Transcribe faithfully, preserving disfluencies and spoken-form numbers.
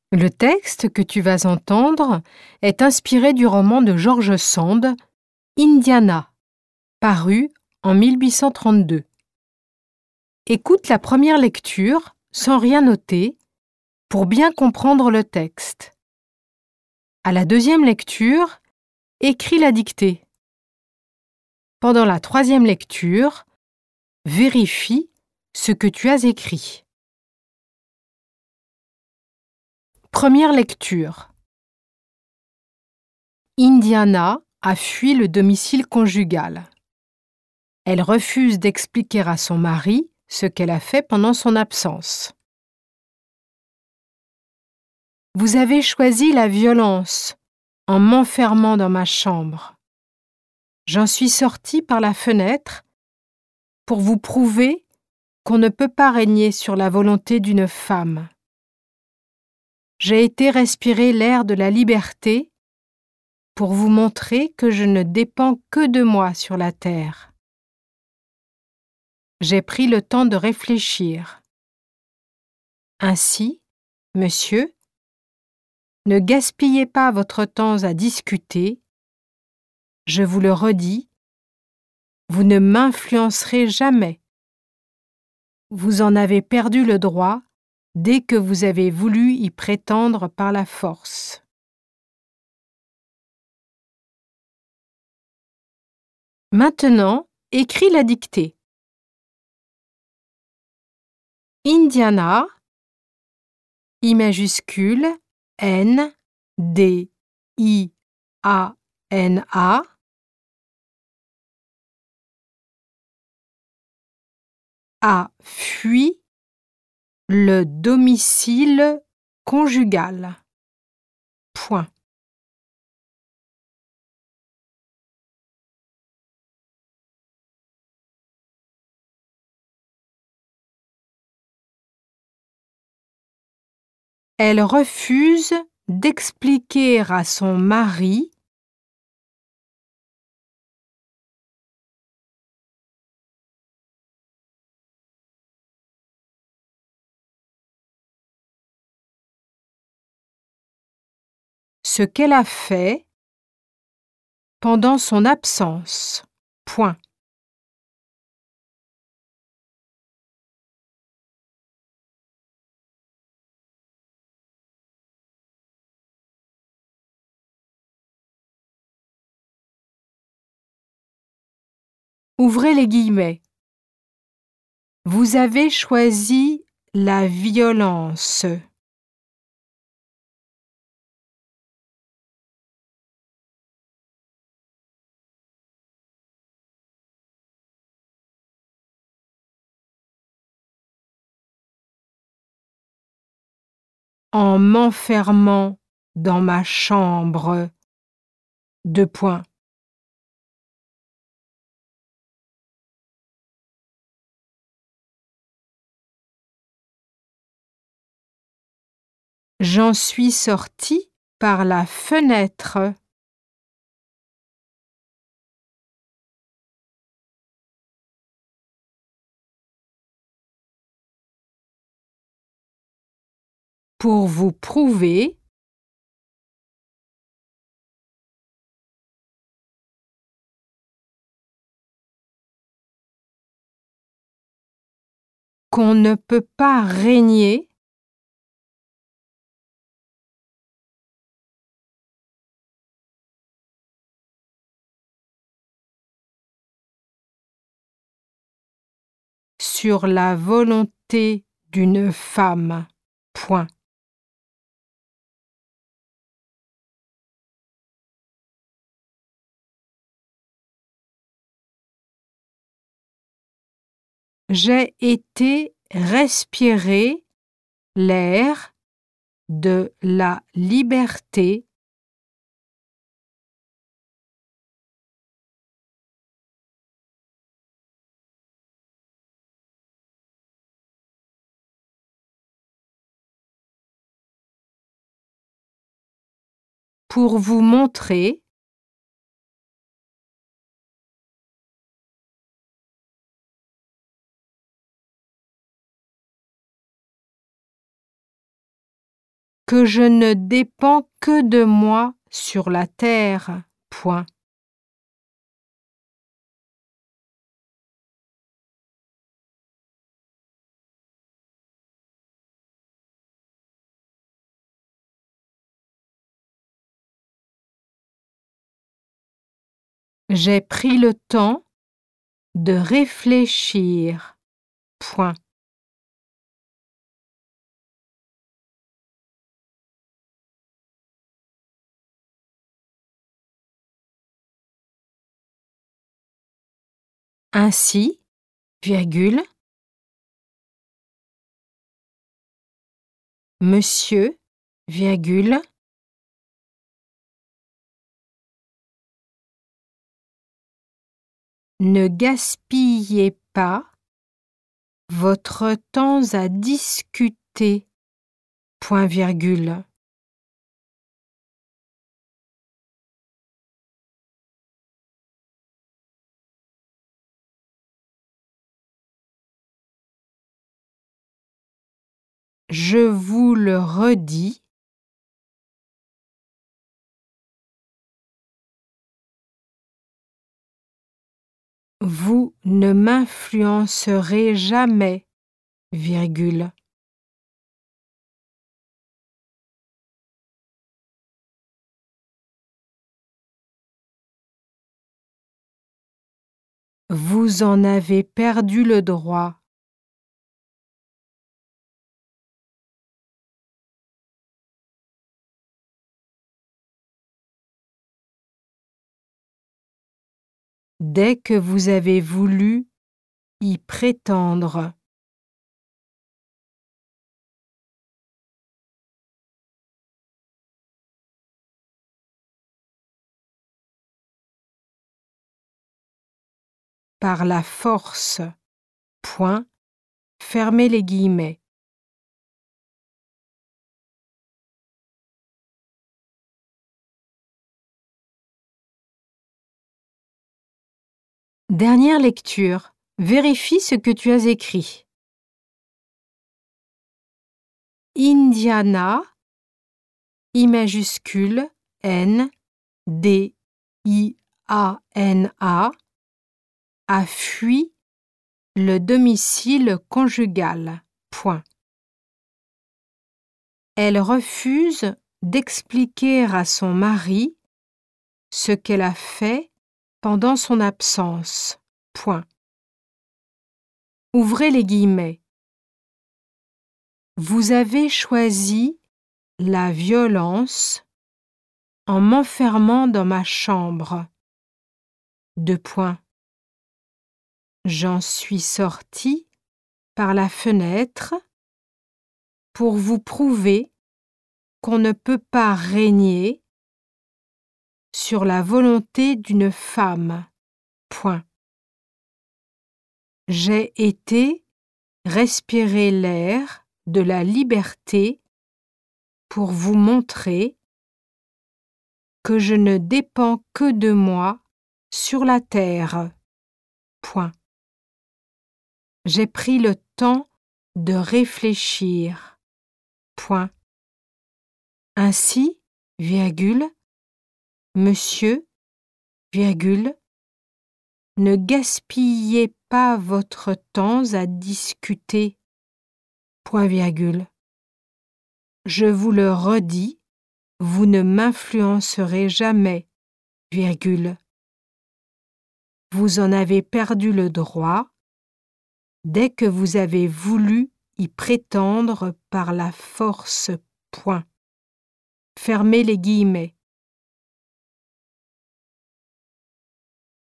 Le texte que tu vas entendre est inspiré du roman de George Sand, Indiana, paru en mille huit cent trente-deux. Écoute la première lecture sans rien noter pour bien comprendre le texte. À la deuxième lecture, écris la dictée. Pendant la troisième lecture, vérifie ce que tu as écrit. Première lecture. Indiana a fui le domicile conjugal. Elle refuse d'expliquer à son mari ce qu'elle a fait pendant son absence. Vous avez choisi la violence en m'enfermant dans ma chambre. J'en suis sortie par la fenêtre pour vous prouver qu'on ne peut pas régner sur la volonté d'une femme. J'ai été respirer l'air de la liberté pour vous montrer que je ne dépends que de moi sur la terre. J'ai pris le temps de réfléchir. Ainsi, monsieur, ne gaspillez pas votre temps à discuter. Je vous le redis, vous ne m'influencerez jamais. Vous en avez perdu le droit dès que vous avez voulu y prétendre par la force. Maintenant, écris la dictée. Indiana, I majuscule, N, D, I, A, N, A, a fui le domicile conjugal. Point. Elle refuse d'expliquer à son mari ce qu'elle a fait pendant son absence. Point. Ouvrez les guillemets. Vous avez choisi la violence. En m'enfermant dans ma chambre. Deux points. J'en suis sortie par la fenêtre. Pour vous prouver qu'on ne peut pas régner sur la volonté d'une femme. Point. J'ai été respirer l'air de la liberté pour vous montrer que je ne dépends que de moi sur la terre. Point. J'ai pris le temps de réfléchir. Point. Ainsi, virgule, monsieur, virgule, ne gaspillez pas votre temps à discuter. Point virgule. Je vous le redis, vous ne m'influencerez jamais, virgule. Vous en avez perdu le droit. Dès que vous avez voulu y prétendre. Par la force. Point. Fermez les guillemets. Dernière lecture. Vérifie ce que tu as écrit. Indiana, I majuscule, N, D, I, A, N, A, a fui le domicile conjugal. Point. Elle refuse d'expliquer à son mari ce qu'elle a fait pendant son absence. Point. Ouvrez les guillemets. Vous avez choisi la violence en m'enfermant dans ma chambre. Deux points. J'en suis sortie par la fenêtre pour vous prouver qu'on ne peut pas régner sur la volonté d'une femme. Point. J'ai été respirer l'air de la liberté pour vous montrer que je ne dépends que de moi sur la terre. Point. J'ai pris le temps de réfléchir. Point. Ainsi, virgule, monsieur, virgule, ne gaspillez pas votre temps à discuter. Point virgule. Je vous le redis, vous ne m'influencerez jamais, virgule. Vous en avez perdu le droit dès que vous avez voulu y prétendre par la force. Point. Fermez les guillemets.